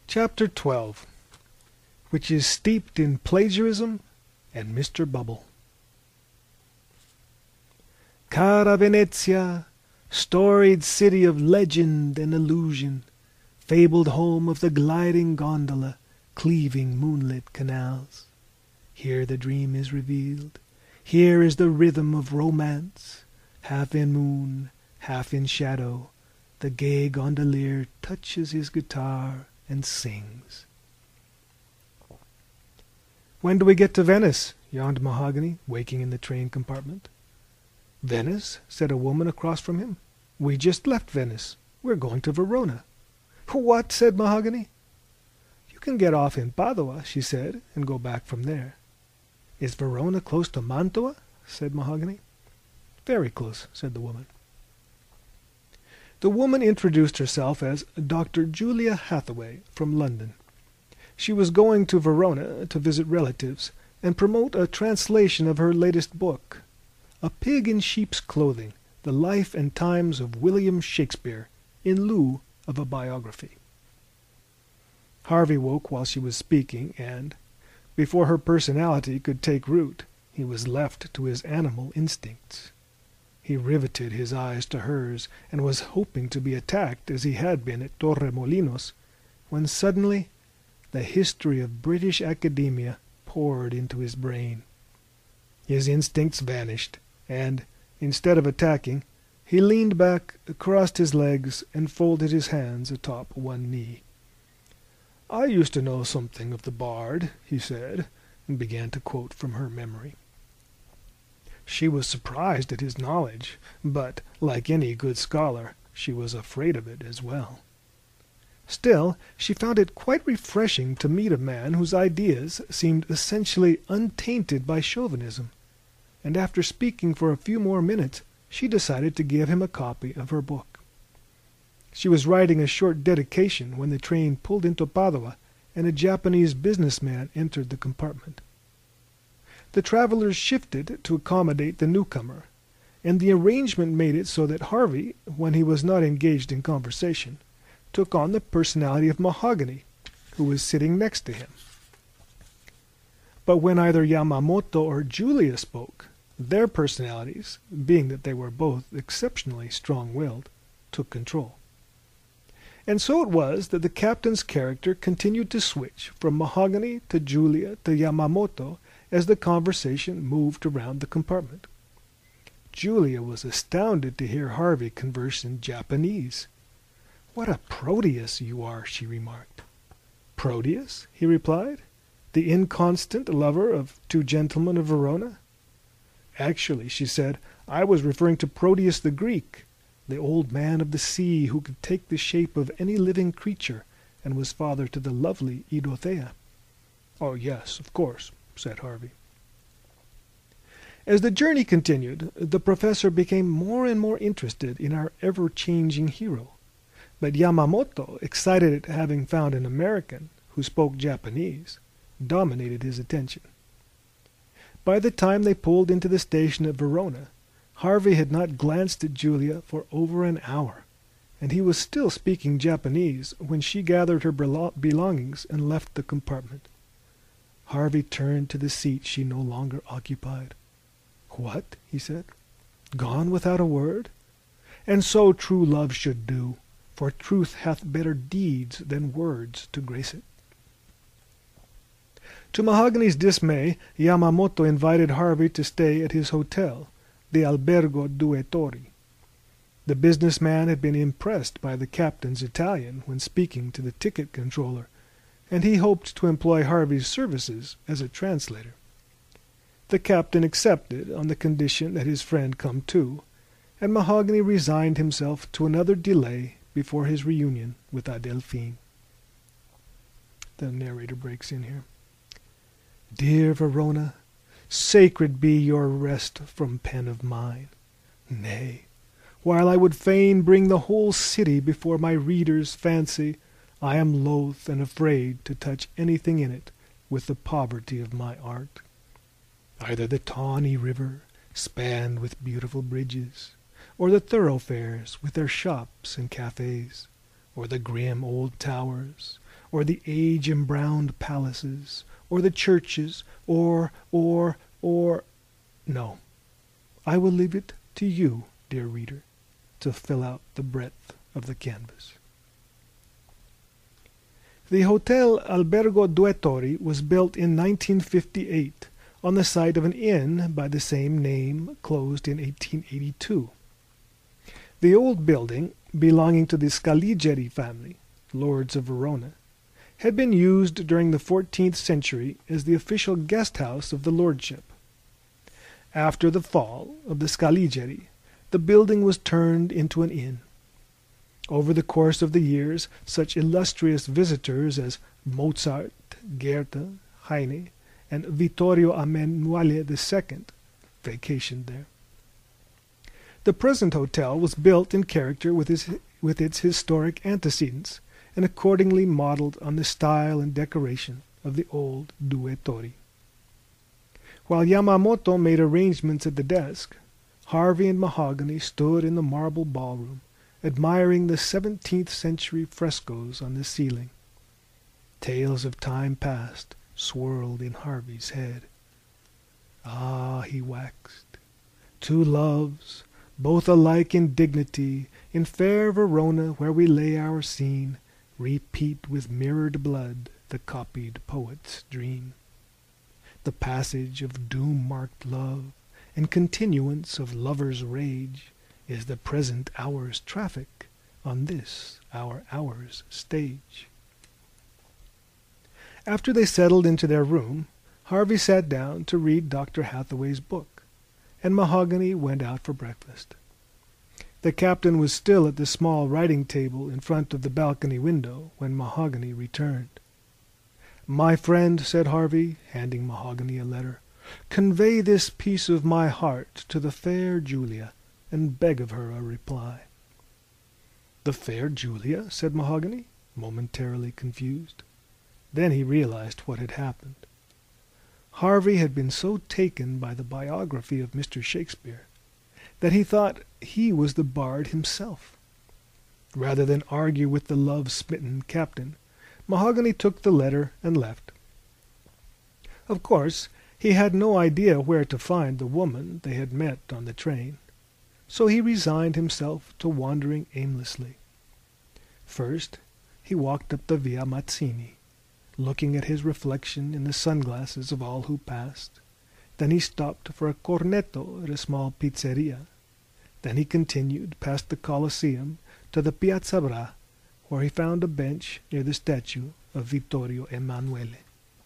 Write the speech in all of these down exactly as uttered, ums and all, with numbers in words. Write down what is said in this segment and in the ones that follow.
Chapter twelve, which is steeped in plagiarism and Mister Bubble. Cara Venezia, storied city of legend and illusion, fabled home of the gliding gondola, cleaving moonlit canals. Here the dream is revealed. Here is the rhythm of romance. Half in moon, half in shadow, the gay gondolier touches his guitar and sings. "When do we get to Venice?" yawned Mahogany, waking in the train compartment. "Venice?" said a woman across from him. "We just left Venice. We're going to Verona." "What?" said Mahogany. "You can get off in Padua," she said, "and go back from there." "Is Verona close to Mantua?" said Mahogany. "Very close," said the woman. The woman introduced herself as Doctor Julia Hathaway from London. She was going to Verona to visit relatives and promote a translation of her latest book, A Pig in Sheep's Clothing, The Life and Times of William Shakespeare, in lieu of a biography. Harvey woke while she was speaking, and, before her personality could take root, he was left to his animal instincts. He riveted his eyes to hers, and was hoping to be attacked as he had been at Torremolinos, when suddenly the history of British academia poured into his brain. His instincts vanished, and, instead of attacking, he leaned back, crossed his legs, and folded his hands atop one knee. "I used to know something of the Bard," he said, and began to quote from her memory. She was surprised at his knowledge, but, like any good scholar, she was afraid of it as well. Still, she found it quite refreshing to meet a man whose ideas seemed essentially untainted by chauvinism, and after speaking for a few more minutes, she decided to give him a copy of her book. She was writing a short dedication when the train pulled into Padua, and a Japanese businessman entered the compartment. The travelers shifted to accommodate the newcomer, and the arrangement made it so that Harvey, when he was not engaged in conversation, took on the personality of Mahogany, who was sitting next to him. But when either Yamamoto or Julia spoke, their personalities, being that they were both exceptionally strong-willed, took control. And so it was that the captain's character continued to switch from Mahogany to Julia to Yamamoto as the conversation moved around the compartment. Julia was astounded to hear Harvey converse in Japanese. "What a Proteus you are," she remarked. "Proteus?" he replied. "The inconstant lover of two gentlemen of Verona?" "Actually," she said, "I was referring to Proteus the Greek, the old man of the sea who could take the shape of any living creature, and was father to the lovely Eidothea." "Oh, yes, of course," said Harvey. As the journey continued, the professor became more and more interested in our ever-changing hero, but Yamamoto, excited at having found an American who spoke Japanese, dominated his attention. By the time they pulled into the station at Verona, Harvey had not glanced at Julia for over an hour, and he was still speaking Japanese when she gathered her belongings and left the compartment. Harvey turned to the seat she no longer occupied. "What?" he said. "Gone without a word? And so true love should do, for truth hath better deeds than words to grace it." To Mahogany's dismay, Yamamoto invited Harvey to stay at his hotel, the Albergo Due Torri. The businessman had been impressed by the captain's Italian when speaking to the ticket controller, and he hoped to employ Harvey's services as a translator. The captain accepted on the condition that his friend come too, and Mahogany resigned himself to another delay before his reunion with Adelphine. The narrator breaks in here. "Dear Verona, sacred be your rest from pen of mine. Nay, while I would fain bring the whole city before my reader's fancy, I am loath and afraid to touch anything in it with the poverty of my art. Either the tawny river, spanned with beautiful bridges, or the thoroughfares with their shops and cafes, or the grim old towers, or the age-embrowned palaces, or the churches, or, or, or... No, I will leave it to you, dear reader, to fill out the breadth of the canvas. The Hotel Albergo Due Torri was built in nineteen fifty-eight on the site of an inn by the same name, closed in eighteen eighty-two. The old building, belonging to the Scaligeri family, lords of Verona, had been used during the fourteenth century as the official guest house of the lordship. After the fall of the Scaligeri, the building was turned into an inn. Over the course of the years, such illustrious visitors as Mozart, Goethe, Heine, and Vittorio Emanuele the Second vacationed there. The present hotel was built in character with, his, with its historic antecedents, and accordingly modeled on the style and decoration of the old Due Torri. While Yamamoto made arrangements at the desk, Harvey and Mahogany stood in the marble ballroom, admiring the seventeenth century frescoes on the ceiling. Tales of time past swirled in Harvey's head. Ah, he waxed, two loves, both alike in dignity, in fair Verona where we lay our scene, repeat with mirrored blood the copied poet's dream. The passage of doom-marked love and continuance of lover's rage is the present hour's traffic on this our hour's stage. After they settled into their room, Harvey sat down to read Doctor Hathaway's book, and Mahogany went out for breakfast. The captain was still at the small writing table in front of the balcony window when Mahogany returned. "My friend," said Harvey, handing Mahogany a letter, "convey this piece of my heart to the fair Julia, and beg of her a reply." "The fair Julia?" said Mahogany, momentarily confused. Then he realized what had happened. Harvey had been so taken by the biography of Mister Shakespeare that he thought he was the bard himself. Rather than argue with the love-smitten captain, Mahogany took the letter and left. Of course, he had no idea where to find the woman they had met on the train, so he resigned himself to wandering aimlessly. First, he walked up the Via Mazzini, looking at his reflection in the sunglasses of all who passed. Then he stopped for a cornetto at a small pizzeria. Then he continued past the Colosseum to the Piazza Bra, where he found a bench near the statue of Vittorio Emanuele.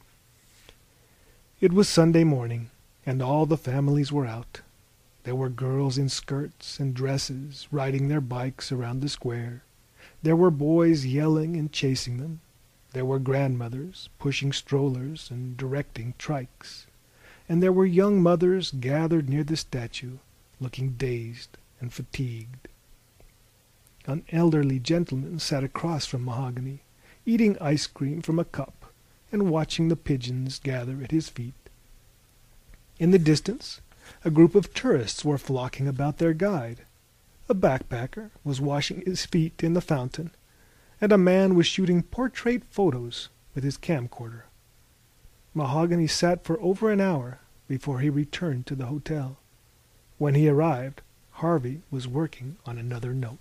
It was Sunday morning, and all the families were out. There were girls in skirts and dresses riding their bikes around the square. There were boys yelling and chasing them. There were grandmothers pushing strollers and directing trikes. And there were young mothers gathered near the statue, looking dazed and fatigued. An elderly gentleman sat across from Mahogany, eating ice cream from a cup and watching the pigeons gather at his feet. In the distance, a group of tourists were flocking about their guide. A backpacker was washing his feet in the fountain, and a man was shooting portrait photos with his camcorder. Mahogany sat for over an hour before he returned to the hotel. When he arrived, Harvey was working on another note.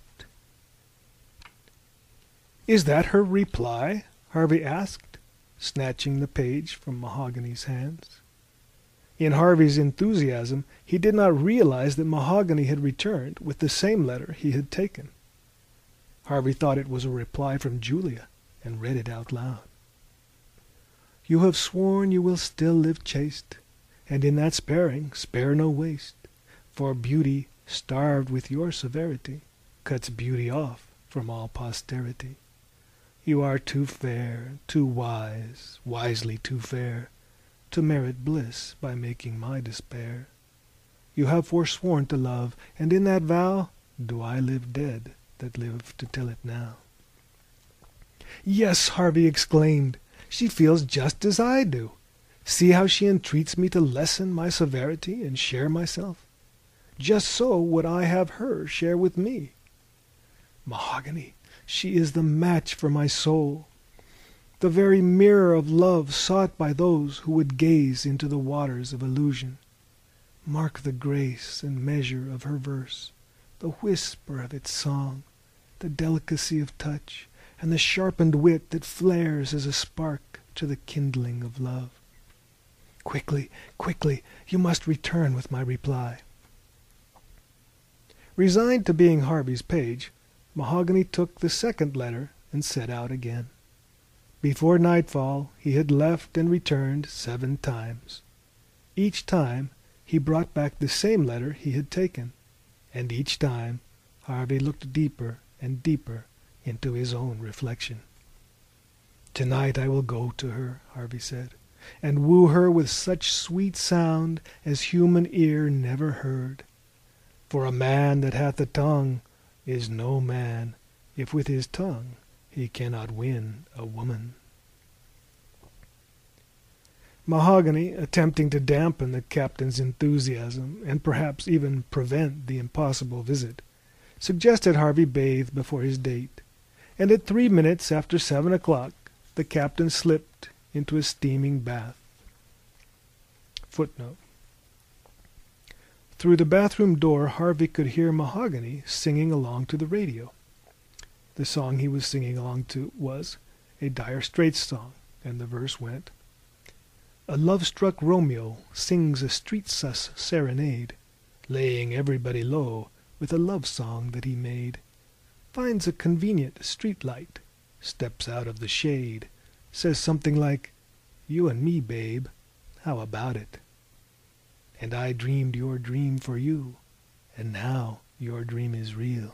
"Is that her reply?" Harvey asked, snatching the page from Mahogany's hands. In Harvey's enthusiasm, he did not realize that Mahogany had returned with the same letter he had taken. Harvey thought it was a reply from Julia, and read it out loud. "You have sworn you will still live chaste, and in that sparing spare no waste, for beauty, starved with your severity, cuts beauty off from all posterity. You are too fair, too wise, wisely too fair, to merit bliss by making my despair. You have forsworn to love, and in that vow do I live dead that live to tell it now." "Yes," Harvey exclaimed, "she feels just as I do. See how she entreats me to lessen my severity and share myself. Just so would I have her share with me. Mahogany, she is the match for my soul. the very mirror of love sought by those who would gaze into the waters of illusion. Mark the grace and measure of her verse, the whisper of its song, the delicacy of touch, and the sharpened wit that flares as a spark to the kindling of love. Quickly, quickly, you must return with my reply. Resigned to being Harvey's page, Mahogany took the second letter and set out again. Before nightfall he had left and returned seven times. Each time he brought back the same letter he had taken, and each time Harvey looked deeper and deeper into his own reflection. "Tonight I will go to her," Harvey said, "and woo her with such sweet sound as human ear never heard. For a man that hath a tongue is no man, if with his tongue he cannot win a woman." Mahogany, attempting to dampen the captain's enthusiasm, and perhaps even prevent the impossible visit, suggested Harvey bathe before his date, and at three minutes after seven o'clock the captain slipped into a steaming bath. Footnote. Through the bathroom door Harvey could hear Mahogany singing along to the radio. The song he was singing along to was a Dire Straits song, and the verse went, "A love-struck Romeo sings a street-sus serenade, laying everybody low with a love song that he made. Finds a convenient street light, steps out of the shade, says something like, 'You and me, babe, how about it? And I dreamed your dream for you, and now your dream is real.'"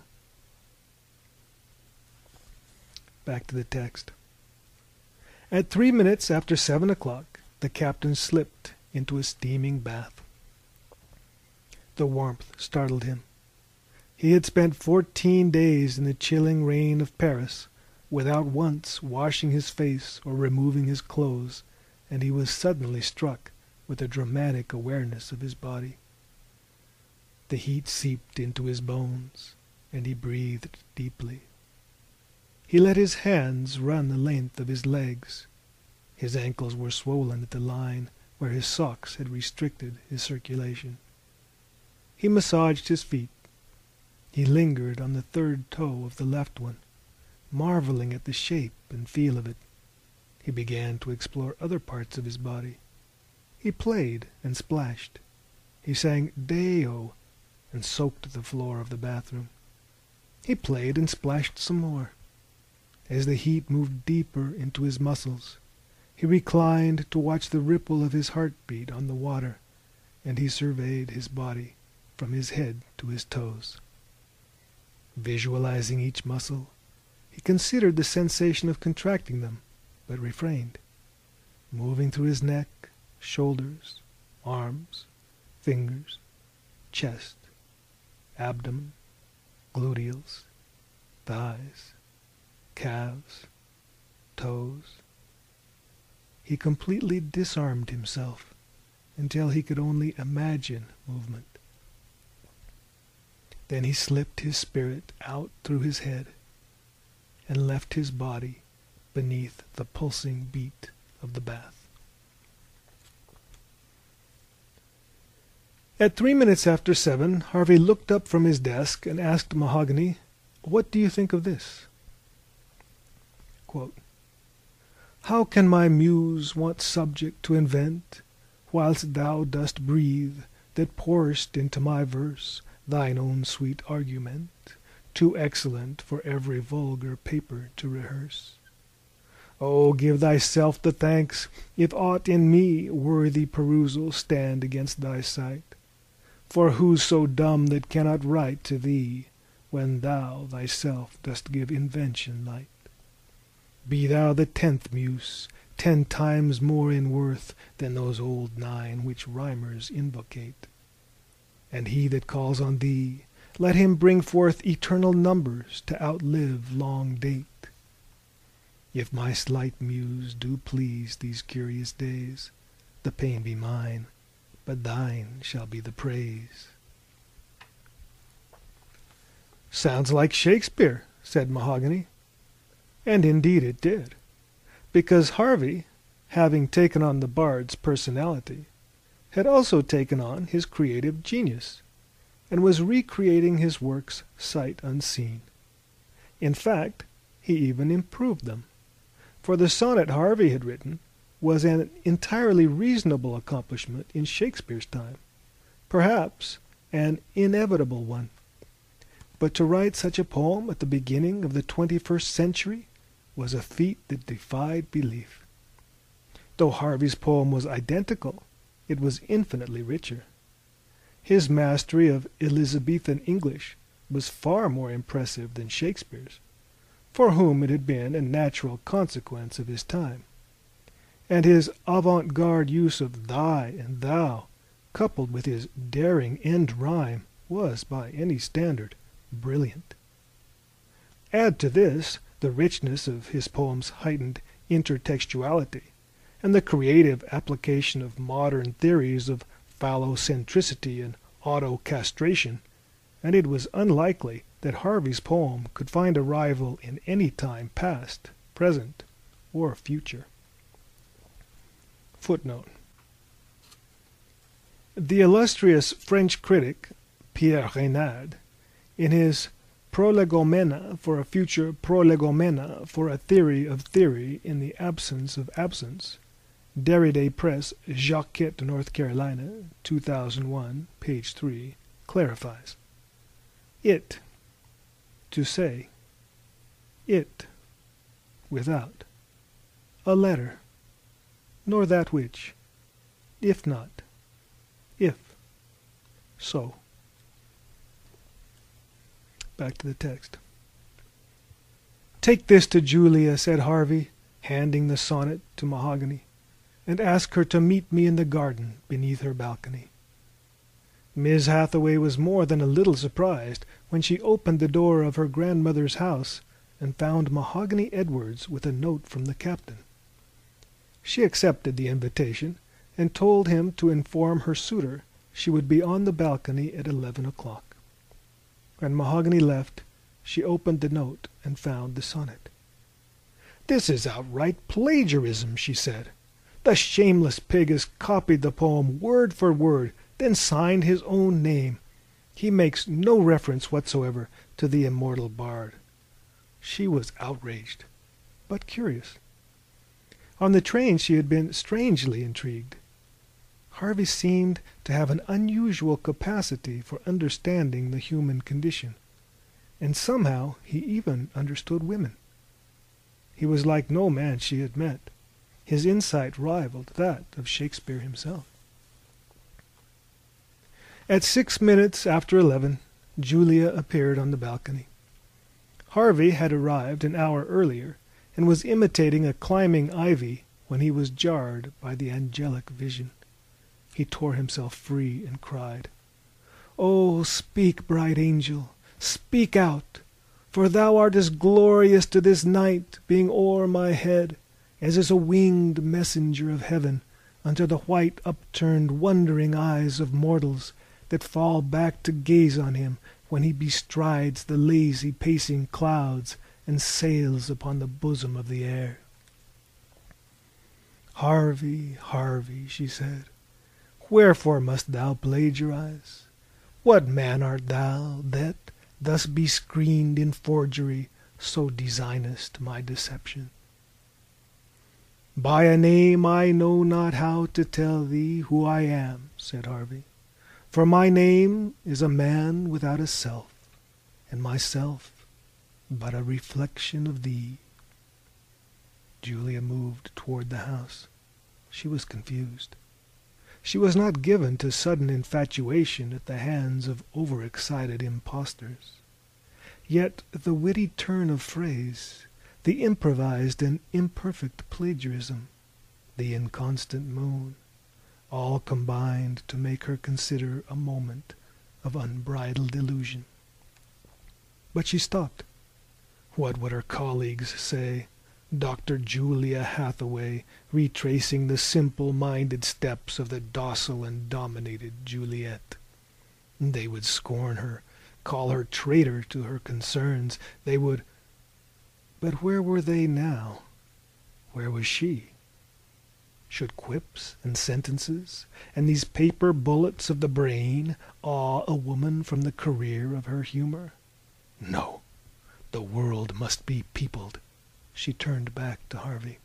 Back to the text. At three minutes after seven o'clock, the captain slipped into a steaming bath. The warmth startled him. He had spent fourteen days in the chilling rain of Paris without once washing his face or removing his clothes, and he was suddenly struck with a dramatic awareness of his body. The heat seeped into his bones, and he breathed deeply. He let his hands run the length of his legs. His ankles were swollen at the line where his socks had restricted his circulation. He massaged his feet. He lingered on the third toe of the left one, marveling at the shape and feel of it. He began to explore other parts of his body. He played and splashed. He sang "Day-O" and soaked the floor of the bathroom. He played and splashed some more. As the heat moved deeper into his muscles, he reclined to watch the ripple of his heartbeat on the water, and he surveyed his body from his head to his toes. Visualizing each muscle, he considered the sensation of contracting them, but refrained, moving through his neck, shoulders, arms, fingers, chest, abdomen, gluteals, thighs, calves, toes. He completely disarmed himself until he could only imagine movement. Then he slipped his spirit out through his head and left his body beneath the pulsing beat of the bath. At three minutes after seven, Harvey looked up from his desk and asked Mahogany, "What do you think of this?" Quote, "How can my muse want subject to invent, whilst thou dost breathe, that pourest into my verse thine own sweet argument, too excellent for every vulgar paper to rehearse? Oh, give thyself the thanks, if aught in me worthy perusal stand against thy sight. For who's so dumb that cannot write to thee, when thou thyself dost give invention light? Be thou the tenth muse, ten times more in worth than those old nine which rhymers invocate. And he that calls on thee, let him bring forth eternal numbers to outlive long date. If my slight muse do please these curious days, the pain be mine, but thine shall be the praise." "Sounds like Shakespeare," said Mahogany. And indeed it did. because Harvey, having taken on the bard's personality, had also taken on his creative genius, and was recreating his works sight unseen. In fact, he even improved them, for the sonnet Harvey had written was an entirely reasonable accomplishment in Shakespeare's time, perhaps an inevitable one. But to write such a poem at the beginning of the twenty-first century was a feat that defied belief. Though Harvey's poem was identical, it was infinitely richer. His mastery of Elizabethan English was far more impressive than Shakespeare's, for whom it had been a natural consequence of his time. And his avant-garde use of thy and thou, coupled with his daring end rhyme, was, by any standard, brilliant. Add to this the richness of his poem's heightened intertextuality, and the creative application of modern theories of phallocentricity and auto-castration, and it was unlikely that Harvey's poem could find a rival in any time past, present, or future. Footnote. The illustrious French critic Pierre Reynard, in his Prolegomena for a future Prolegomena for a theory of theory in the absence of absence, Derrida Press, Joliet, North Carolina, two thousand one, page three, clarifies. It, to say. It, without. A letter, nor that which. If not. If. So. Back to the text. Take this to Julia, said Harvey, handing the sonnet to Mahogany, and ask her to meet me in the garden beneath her balcony. Miss Hathaway was more than a little surprised when she opened the door of her grandmother's house and found Mahogany Edwards with a note from the captain. She accepted the invitation and told him to inform her suitor she would be on the balcony at eleven o'clock. When Mahogany left, she opened the note and found the sonnet. "This is outright plagiarism," she said. "The shameless pig has copied the poem word for word, then signed his own name. He makes no reference whatsoever to the immortal bard." She was outraged, but curious. On the train she had been strangely intrigued. Harvey seemed to have an unusual capacity for understanding the human condition, and somehow he even understood women. He was like no man she had met. His insight rivaled that of Shakespeare himself. At six minutes after eleven, Julia appeared on the balcony. Harvey had arrived an hour earlier, and was imitating a climbing ivy when he was jarred by the angelic vision. He tore himself free and cried, "Oh, speak, bright angel, speak out, for thou art as glorious to this night, being o'er my head, as is a winged messenger of heaven unto the white upturned wondering eyes of mortals that fall back to gaze on him when he bestrides the lazy pacing clouds and sails upon the bosom of the air." "Harvey, Harvey," she said, "wherefore must thou plagiarize? What man art thou, that, thus bescreened in forgery, so designest my deception?" "By a name I know not how to tell thee who I am," said Harvey, "for my name is a man without a self, and myself but a reflection of thee." Julia moved toward the house. She was confused. She was not given to sudden infatuation at the hands of overexcited impostors. Yet the witty turn of phrase, the improvised and imperfect plagiarism, the inconstant moon, all combined to make her consider a moment of unbridled illusion. But she stopped. What would her colleagues say? Doctor Julia Hathaway, retracing the simple-minded steps of the docile and dominated Juliet. They would scorn her, call her traitor to her concerns. They would... But where were they now? Where was she? Should quips and sentences and these paper bullets of the brain awe a woman from the career of her humor? No, the world must be peopled. She turned back to Harvey.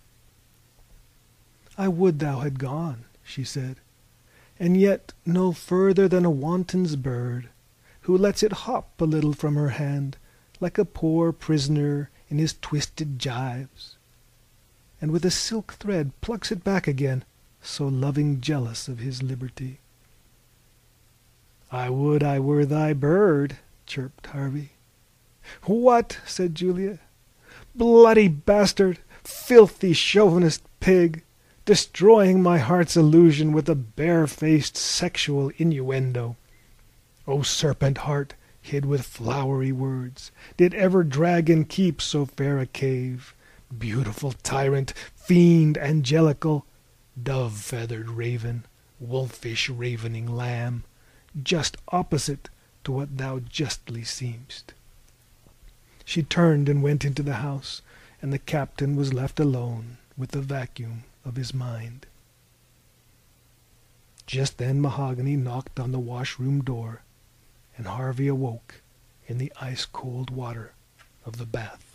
I would thou had gone, she said, and yet no further than a wanton's bird, who lets it hop a little from her hand, like a poor prisoner in his twisted gyves, and with a silk thread plucks it back again, so loving jealous of his liberty. I would I were thy bird, chirped Harvey. What? Said Julia. Bloody bastard! Filthy chauvinist pig! Destroying my heart's illusion with a bare-faced sexual innuendo. O serpent heart, hid with flowery words, did ever dragon keep so fair a cave? Beautiful tyrant, fiend angelical, dove-feathered raven, wolfish ravening lamb, just opposite to what thou justly seemst. She turned and went into the house, and the captain was left alone with the vacuum of his mind. Just then Mahogany knocked on the washroom door, and Harvey awoke in the ice-cold water of the bath.